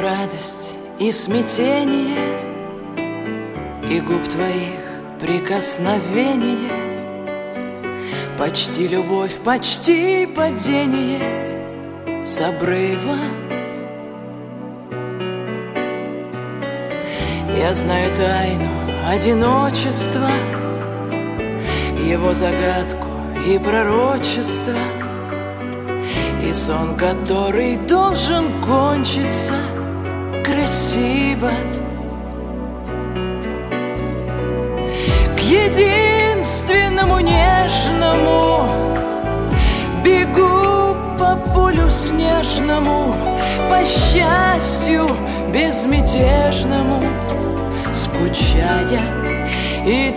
радость и смятение, и губ твоих прикосновение, почти любовь, почти падение с обрыва. Я знаю тайну одиночества, его загадку и пророчество, и сон, который должен кончиться красиво. К единственному нежному бегу по полю снежному, по счастью безмятежному, скучая и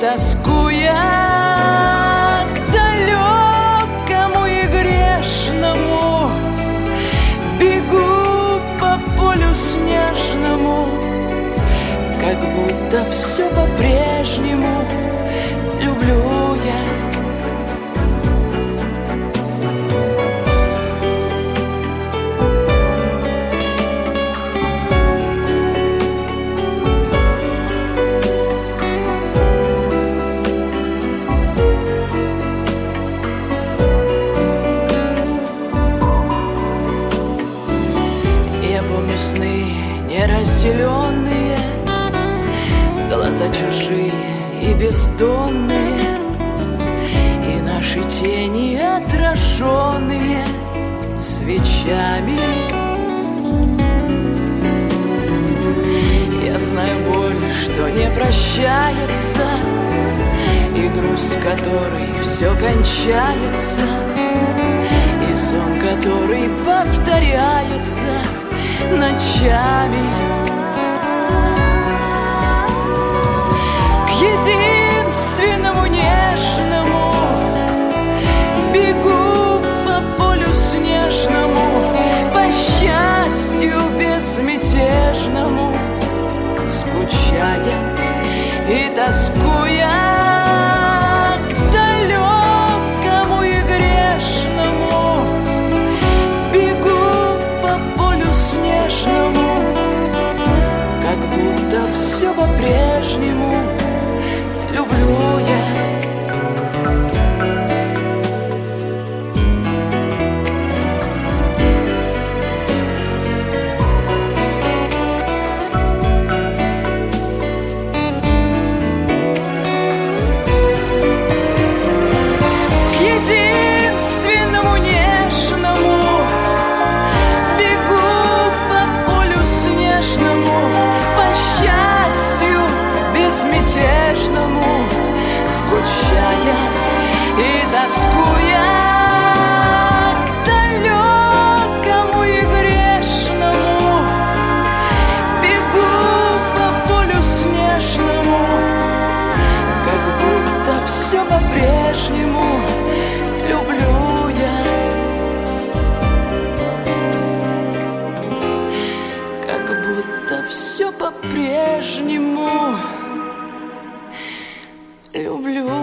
тоскуя к далекому и грешному. Бегу по полю снежному, как будто все по-прежнему люблю я. Сны неразделенные, глаза чужие и бездонные, и наши тени отраженные свечами. Я знаю боль, что не прощается, и грусть, которой все кончается, и сон, который повторяется ночами. К единственному нежному бегу по полю снежному, по счастью безмятежному, скучая и тоскуя к далекому и грешному. Как будто все по-прежнему люблю я. К единственному нежному бегу по полю снежному, по счастью безмятежному, скучая и тоскуя к далекому и грешному. Бегу по полю снежному, как будто все по-прежнему люблю я. Как будто все по-прежнему люблю.